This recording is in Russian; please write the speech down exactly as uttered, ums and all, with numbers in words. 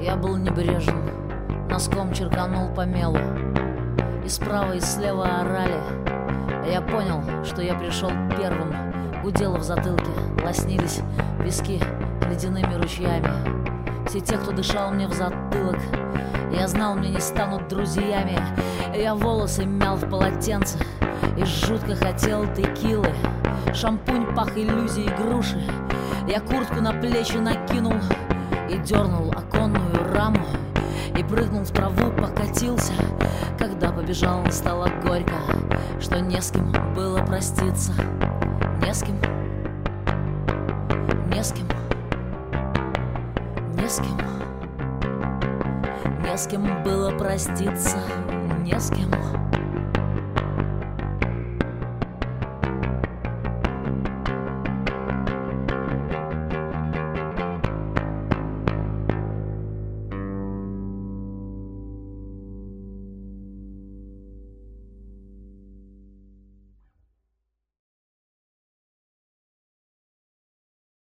Я был небрежен, носком черканул по мелу. И справа, и слева орали. Я понял, что я пришел первым. Гудело в затылке, лоснились виски ледяными ручьями. Все те, кто дышал мне в затылок, я знал, мне не станут друзьями. Я волосы мял в полотенце и жутко хотел текилы. Шампунь пах иллюзией груши. Я куртку на плечи накинул и дернул оконную раму. И прыгнул в траву, покатился. Когда побежал, стало горько, что не с кем было проститься. Не с кем, не с кем, не с кем, не с кем было проститься, не с кем.